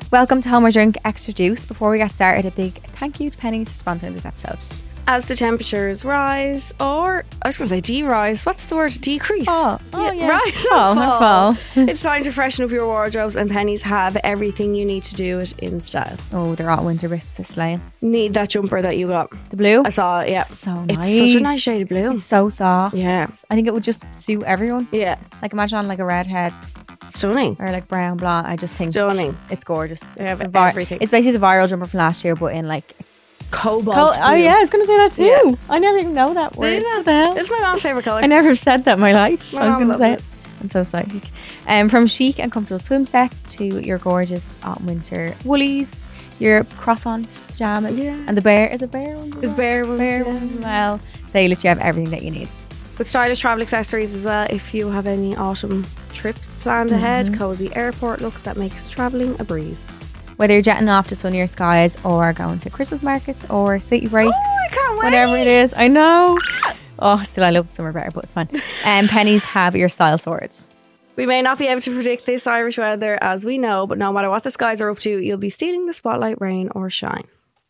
Welcome to Home or Drink Extra Juice. Before we get started, a big thank you to Pennies for sponsoring this episode. As the temperatures rise, or I was going to say de-rise, what's the word? Decrease. Yeah. Rise Fall, and not fall. fall. It's time to freshen up your wardrobes, and Pennies have everything you need to do it in style. Oh, they're all winter bits. It's slaying. Need that jumper that you got. The blue? I saw it, yeah. So It's nice. such a nice shade of blue. It's so soft. Yeah. I think it would just suit everyone. Yeah. Like imagine on like a redhead Stunning. or like brown blonde. I just think Stunning. it's gorgeous. They have It's everything. It's basically the viral jumper from last year, but in like Cobalt blue. oh yeah, I was going to say that too. Yeah. I never even know that word. Did you know? What the hell? It's my mom's favourite colour. I never said that in my life. My I was mum going to say loves it. I'm so psychic. From chic and comfortable swim sets to your gorgeous autumn winter woolies, your cross-on pajamas, Yeah. and the bear is a bear one. It's bare ones, Bear yeah. ones as well. They literally have everything that you need. With stylish travel accessories as well, if you have any autumn trips planned ahead, cosy airport looks that makes travelling a breeze. Whether you're jetting off to sunnier skies or going to Christmas markets or city breaks, Oh, I can't wait! whatever it is, I know. Oh, still I love the summer better, but it's fine. Pennies have your style swords. We may not be able to predict this Irish weather as we know, but no matter what the skies are up to, you'll be stealing the spotlight, rain or shine.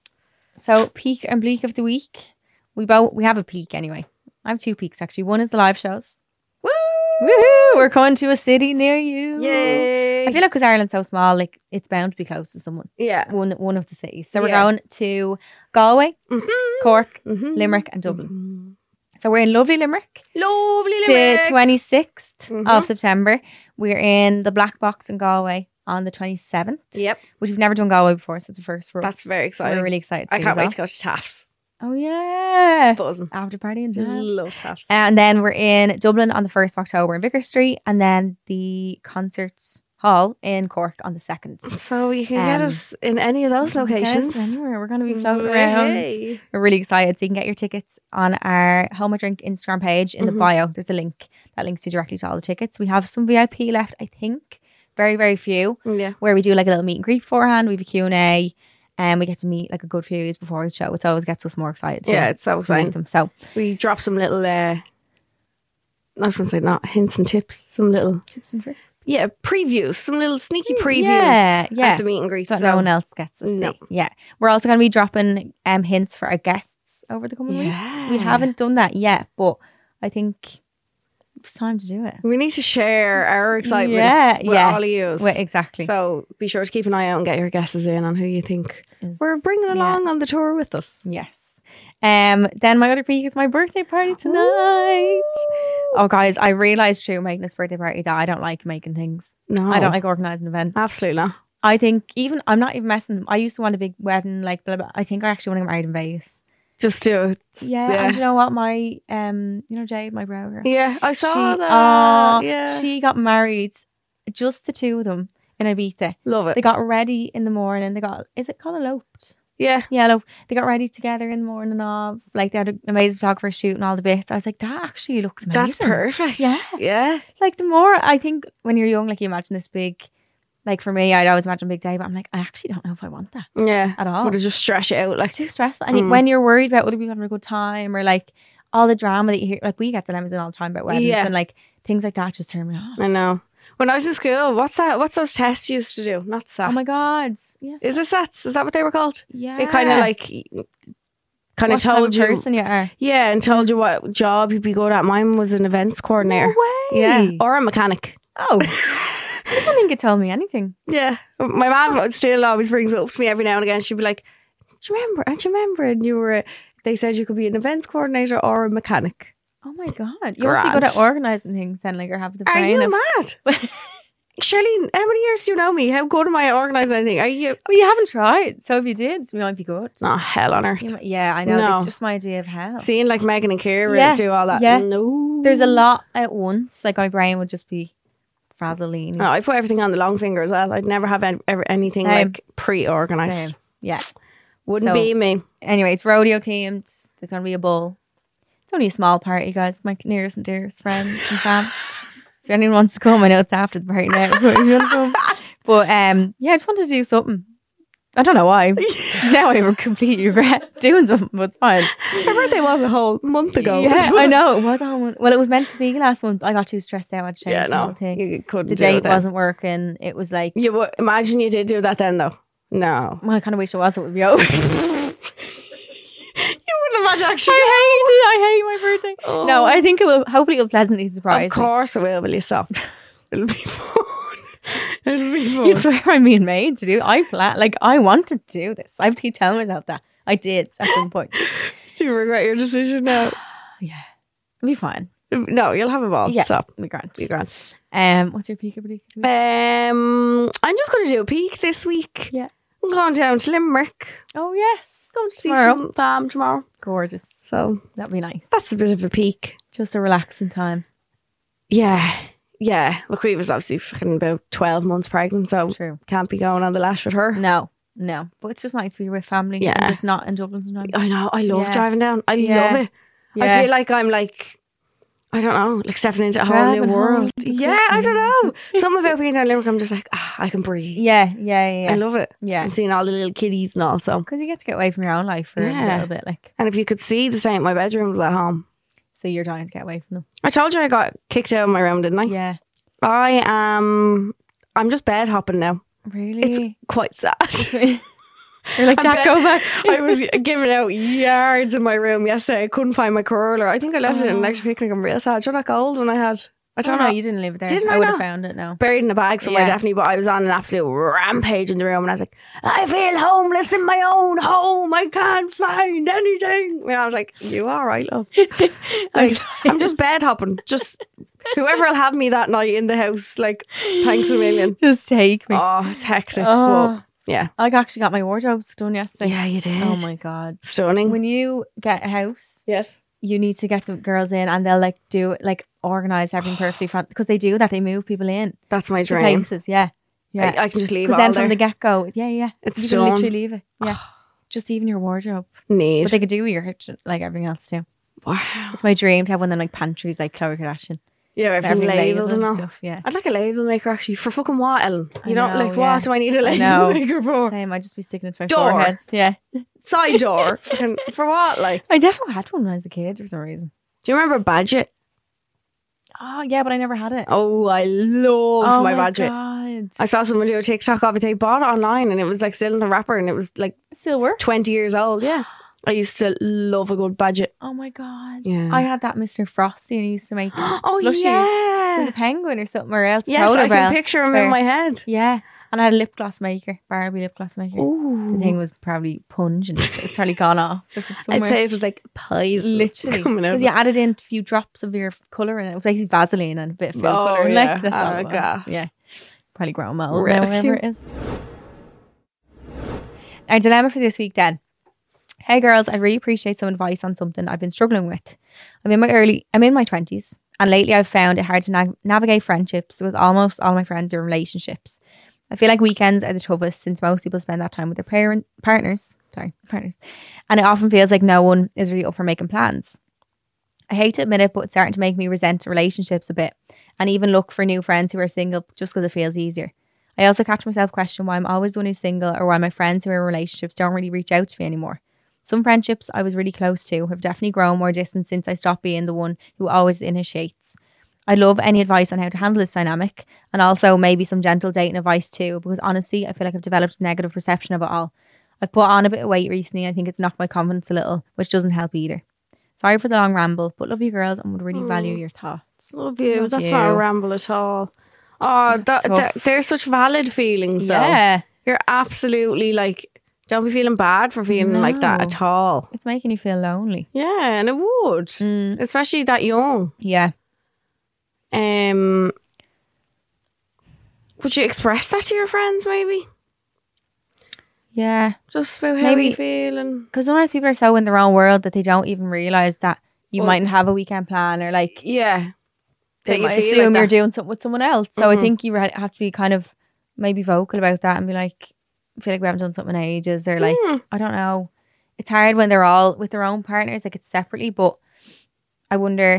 So peak and bleak of the week. We have a peak anyway. I have two peaks actually. One is the live shows. Woo! Woohoo! We're coming to a city near you. Yay! I feel like because Ireland's so small, like it's bound to be close to someone. Yeah. One of the cities. So we're Yeah. going to Galway, Mm-hmm. Cork, Mhm. Limerick, and Dublin. So we're in lovely Limerick. Lovely The Limerick. 26th Mhm. of September. We're in the Black Box in Galway on the 27th. Yep, Which we've never done Galway before, so it's a first for us. that's very exciting. We're really excited. I see can't as wait to go to Taft's. well. Oh yeah. Buzzing. After party and jazz. Love Taft's. And then we're in Dublin on the 1st of October in Vicar Street, and then the Concerts Hall in Cork on the 2nd. So you can get us in any of those locations. Yes, anywhere. We're going to be floating around. Hey. We're really excited. So you can get your tickets on our Home or Drink Instagram page in the bio. There's a link that links you directly to all the tickets. We have some VIP left, I think. Very, very few. Yeah. Where we do like a little meet and greet beforehand. We have a Q&A. And we get to meet like a good few years before the show. It always gets us more excited. Yeah, it's so to meet exciting. them. So We drop some little, I was going to say not hints and tips, some little, tips and tricks. yeah, previews, some little sneaky previews Yeah. at the meet and greet. So So no one else gets to see. No. Yeah. We're also going to be dropping hints for our guests over the coming Yeah. weeks. We haven't done that yet, but I think it's time to do it. we need to share our excitement with all of you. Well, exactly. So be sure to keep an eye out and get your guesses in on who you think we're bringing along on the tour with us. Yes. Then my other peak is my birthday party tonight. Oh, guys, I realised through making this birthday party that I don't like making things. No, I don't like organising events. Absolutely not. I think I'm not even messing. I used to want a big wedding, like blah, blah. I think I actually want to get married in Vegas. Just do it. Yeah, and you know what? My Jade, my brow girl. Yeah, I saw She- that. Yeah, She got married, just the two of them in Ibiza. love it. They got ready in the morning. Is it called eloped? Yeah, Yeah, eloped. They got ready together in the morning of, like, they had an amazing photographer shoot and all the bits. I was like, that actually looks amazing. that's perfect. Yeah. Yeah. Like, the more, I think when you're young, like, you imagine this big, like, for me, I'd always imagine a big day, but I'm like, I actually don't know if I want that Yeah. at all. Would it just stretch it out? Like, It's too stressful. And when you're worried about other people having a good time or like all the drama that you hear, like we get dilemmas in all the time about weddings Yeah. and like things like that just turn me off. I know. When I was in school, what's those tests you used to do? Not SATs. Oh my God. Yes. Is it SATs? Is that what they were called? Yeah. It kind of like, kind of What type told you. person you are. Yeah, and told you what job you'd be good at. Mine was an events coordinator. No way. Yeah, or a mechanic. Oh. I don't think it told me anything. Yeah, my mum still always brings it up to me every now and again. She'd be like, "Do you remember? And you remember? And you were. They said you could be an events coordinator or a mechanic. Oh my God. You're must be good Grand. at organising things then, like, or have the Are brain you of... mad? Shirley, how many years do you know me? How good am I at organising anything? Are you? Well, you haven't tried. So if you did, you might be good. Oh, hell on earth. Yeah, I know. No. It's just my idea of hell. Seeing like Megan and Kira Yeah, do all that. yeah. No. There's a lot at once. Like, my brain would just be frazzling. No, I put everything on the long finger as well. I'd never have ever anything Same. like pre-organised. Same. Yeah. Wouldn't So- be me. Anyway, it's rodeo themed. There's going to be a bull. It's only a small party, guys. My nearest and dearest friends and fam. If anyone wants to come, I know it's after the party now. But if you want to come. But yeah, I just wanted to do something. I don't know why. Now I completely regret doing something, but it's fine. My birthday was a whole month ago. Yeah, I know. It was a whole month. Well, it was meant to be last month. I got too stressed out. I had to change the whole thing. You couldn't The do it date then. wasn't working. It was like, Imagine you did do that then, though. No. well, I kind of wish it was. It would be over. You wouldn't have actually. I hate my birthday. Oh. No, I think it will. Hopefully, it will pleasantly surprise Of course it will you stop? It'll be fun. It'll be fun. me. You swear I'm being made to do. I wanted to do this. I have to keep telling myself that. I did at some point. Do you regret your decision now? Yeah, it'll be fine. No, you'll have a ball. Yeah, Stop. it'll be grand. Be grand. What's your peak of the week? I'm just going to do a peek this week. Yeah. I'm going down to Limerick. Oh yes, Going to see Tomorrow. some fam tomorrow. gorgeous. So That'd be nice. that's a bit of a peek. Just a relaxing time. Yeah. Yeah. Look, we was obviously fucking about 12 months pregnant, so True. can't be going on the lash with her. No. But it's just nice to be with family Yeah. and just not in Dublin sometimes. I know. I love Yeah. driving down. I Yeah. love it. Yeah. I feel like I'm like, I don't know, like stepping into a whole Driving new home world. to Yeah, I don't know. Something about being down Limerick, I'm just like, I can breathe. Yeah. I love it. Yeah. And seeing all the little kiddies and all. So, Because you get to get away from your own life for a Yeah. little bit, like. and if you could see the state of my bedrooms at home. So you're dying to get away from them. I told you I got kicked out of my room, didn't I? Yeah. I'm just bed hopping now. Really? It's quite sad. You're like, Jack, go back. I was giving out yards in my room yesterday. I couldn't find my curler. I think I left it in an extra picnic. I'm real sad. Do you know that gold one I had? I don't know. You didn't leave it there. Didn't I would have not? found it now. Buried in a bag somewhere, Yeah. definitely. But I was on an absolute rampage in the room, and I was like, I feel homeless in my own home. I can't find anything. And I was like, you all right, love? Like, I'm just bed hopping. Just whoever will have me that night in the house, like, thanks a million. Just take me. Oh, it's hectic. Oh. But, yeah. I actually got my wardrobes done yesterday. Yeah, you did. Oh my God. Stunning. When you get a house, Yes. you need to get the girls in and they'll like do like organise everything perfectly because they do that. They move people in That's my to dream. places. Yeah. I can just leave it Because all then from there. the get-go, yeah. It's you can done. literally leave it. Yeah. Just even your wardrobe. Need. But they could do your kitchen, like everything else too. Wow. It's my dream to have one of them like pantries like Khloe Kardashian. Yeah, everything labelled and all. stuff. Yeah. I'd like a label maker actually. For fucking what, Ellen? I You know, know, like yeah. what do I need a I label know. maker for? Same. I'd just be sticking it to my Door. forehead. Yeah. Side door. Fucking, for what? Like, I definitely had one when I was a kid for some reason. do you remember Badget? Oh yeah, but I never had it. Oh, I loved my Badget. God. I saw someone do a TikTok of it. They bought it online and it was like still in the wrapper and it was like Still work. 20 years old. Yeah. I used to love a good Badget. Oh my God. Yeah. I had that Mr. Frosty and he used to make Oh, slushies. There's yeah. a penguin or something or else. Yes, polar I bear. can picture him Bear. in my head. Yeah. And I had a lip gloss maker, Barbie lip gloss maker. Ooh. The thing was probably pungent. It's probably gone off. It's I'd somewhere. say it was like poison. Literally. coming out. Because you added in a few drops of your colour in it. It was basically Vaseline and a bit of food Oh, colour. yeah. Like, that's all it Oh, was. God. Yeah. Probably grown mold Really? now, whatever it is. Our dilemma for this week then. Hey girls, I'd really appreciate some advice on something I've been struggling with. I'm in my 20s and lately I've found it hard to navigate friendships with almost all my friends in relationships. I feel like weekends are the toughest since most people spend that time with their partners. And it often feels like no one is really up for making plans. I hate to admit it, but it's starting to make me resent relationships a bit and even look for new friends who are single just because it feels easier. I also catch myself question why I'm always the one who's single or why my friends who are in relationships don't really reach out to me anymore. Some friendships I was really close to have definitely grown more distant since I stopped being the one who always initiates. I'd love any advice on how to handle this dynamic and also maybe some gentle dating advice too, because honestly, I feel like I've developed a negative perception of it all. I've put on a bit of weight recently. I think it's knocked my confidence a little, which doesn't help either. Sorry for the long ramble, but love you girls and would really value your thoughts. Love you. Love That's you. not a ramble at all. Oh, tough. they're such valid feelings though. Yeah. You're absolutely like, don't be feeling bad for feeling like that No. at all. It's making you feel lonely. Yeah, and it would. Especially that young. Yeah. Would you express that to your friends maybe? Yeah. Just about how Maybe- you feeling. Because sometimes people are so in their own world that they don't even realise that you Well- mightn't have a weekend plan or like Yeah. they That you might feel assume like you're that. doing something with someone else. So I think you have to be kind of maybe vocal about that and be like, I feel like we haven't done something in ages or like, I don't know. It's hard when they're all with their own partners, like it's separately, but I wonder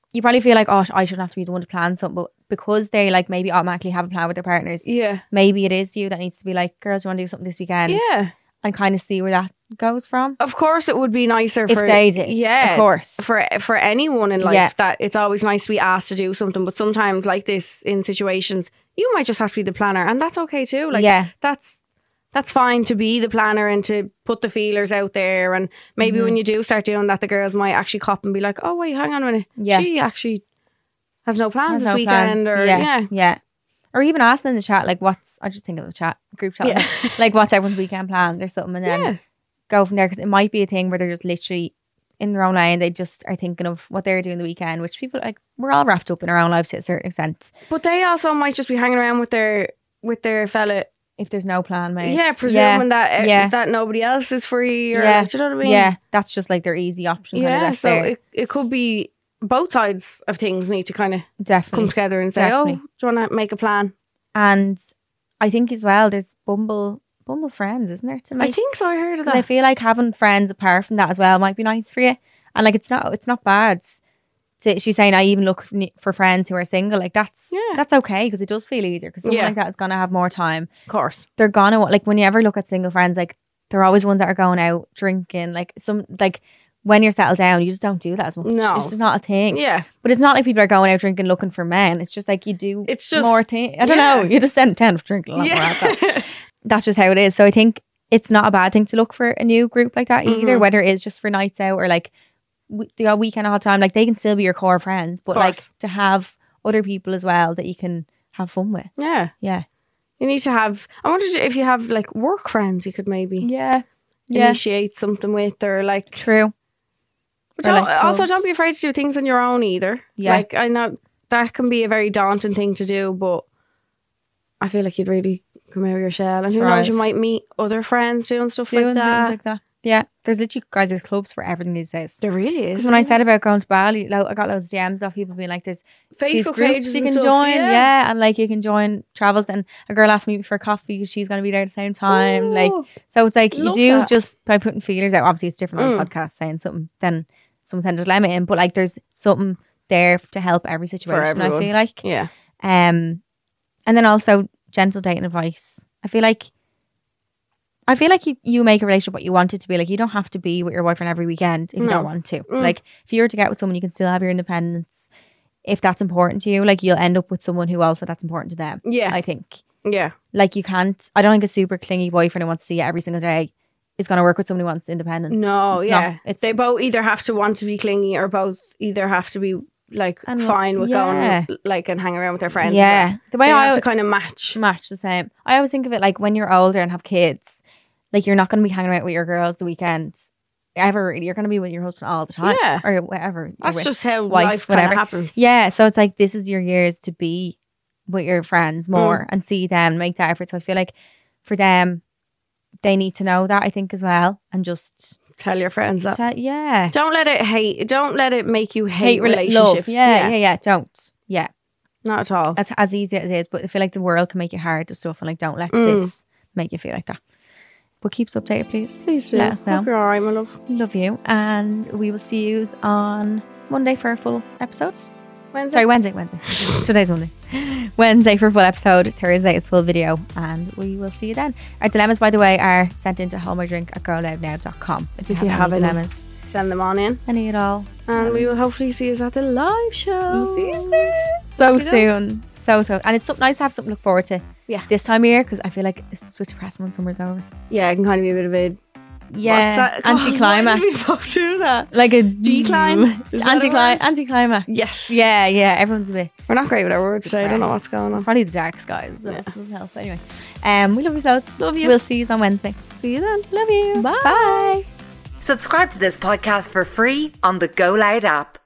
you probably feel like, oh, I shouldn't have to be the one to plan something, but because they like maybe automatically have a plan with their partners, maybe it is you that needs to be like, girls, you want to do something this weekend? Yeah. And kind of see where that goes from. Of course, it would be nicer if they did. Yeah, of course. For anyone in life, that it's always nice to be asked to do something. But sometimes, like this, in situations, you might just have to be the planner, and that's okay too. Like, that's fine to be the planner and to put the feelers out there. And maybe when you do start doing that, the girls might actually cop and be like, "Oh wait, hang on a minute, she actually has no plans this weekend," or or even ask them in the chat, like, I just think of a group chat, like, what's everyone's weekend plan or something, and then go from there, because it might be a thing where they're just literally in their own lane. They just are thinking of what they're doing the weekend, which people, like, we're all wrapped up in our own lives to a certain extent. But they also might just be hanging around with their fella. If there's no plan made. Yeah, presuming that nobody else is free, or like, do you know what I mean? Yeah, that's just like their easy option. Yeah, so it could be both sides of things need to kind of come together and say, oh, do you want to make a plan? And I think as well, there's Bumble friends, isn't there? I think so. I heard of that. I feel like having friends apart from that as well might be nice for you. And like, it's not bad. She's saying, I even look for friends who are single. Like, that's okay, because it does feel easier, because someone like that is going to have more time. Of course. They're going to, like, when you ever look at single friends, like, they're always ones that are going out drinking. Like, when you're settled down, you just don't do that as much. No. It's just not a thing. Yeah. But it's not like people are going out drinking looking for men. It's just like you do more things. I don't know. You just tend to drink a lot more. That's just how it is. So I think it's not a bad thing to look for a new group like that either, whether it is just for nights out or like the weekend all the time. Like, they can still be your core friends, but like to have other people as well that you can have fun with. Yeah. Yeah. You need to have, I wondered if you have like work friends you could maybe initiate something with, or like. True. Also, don't be afraid to do things on your own either. Yeah. Like, I know that can be a very daunting thing to do, but I feel like you'd really come out of your shell. And who knows, you might meet other friends doing stuff like that. Things like that. Yeah. There's literally, guys, there's clubs for everything these days. There really is. Because when I said about going to Bali, I got loads of DMs off people being like, there's Facebook groups pages you can and join. stuff, Yeah. And like, you can join travels. And a girl asked me for coffee because she's going to be there at the same time. Ooh, like, so it's like, you do that. just by putting feelers out. Obviously, it's different on a podcast saying something than someone sends a dilemma in, but like, there's something there to help every situation, I feel like. Yeah. And then also gentle dating advice. I feel like you make a relationship what you want it to be. Like, you don't have to be with your boyfriend every weekend if you don't want to. Like, if you were to get with someone, you can still have your independence. If that's important to you, like, you'll end up with someone who also that's important to them. Yeah. I think. Yeah. Like, you can't, I don't think a super clingy boyfriend who wants to see you every single day is going to work with someone who wants independence. No, they both either have to want to be clingy, or both either have to be like fine with going like and hang around with their friends. Yeah. The way I have to kind of match the same. I always think of it like when you're older and have kids, like, you're not going to be hanging out with your girls the weekends ever, really. You're going to be with your husband all the time. Yeah. Or whatever. That's just how life kind of happens. Yeah. So it's like, this is your years to be with your friends more and see them, make that effort. So I feel like for them, they need to know that, I think, as well, and just tell your friends that. Don't let it make you hate relationships. Love. Don't. Yeah. Not at all. As easy as it is, but I feel like the world can make you hard to stuff, and like, don't let this make you feel like that. But keep us updated, please. Please do. Let us know. Hope you're alright, my love. Love you. And we will see you on Monday for a full episode. Wednesday. Today's Monday. Wednesday for a full episode. Thursday is full video. And we will see you then. Our dilemmas, by the way, are sent into holdmydrink@girloudnow.com. If you have any dilemmas, send them on in. Any at all. And we will hopefully see you at the live show. We'll see you there. So soon. So. And it's nice to have something to look forward to this time of year, because I feel like it's a bit depressing when summer's over. Yeah, it can kind of be a bit of a... anticlimax. Why did we both do that? Like a decline? Anticlimax. Yes. Yeah. Everyone's a bit... We're not great with our words today. I don't know what's going on. It's probably the dark skies. So it doesn't help. Anyway, we love you so. Love you. We'll see you on Wednesday. See you then. Love you. Bye. Bye. Subscribe to this podcast for free on the Go Loud app.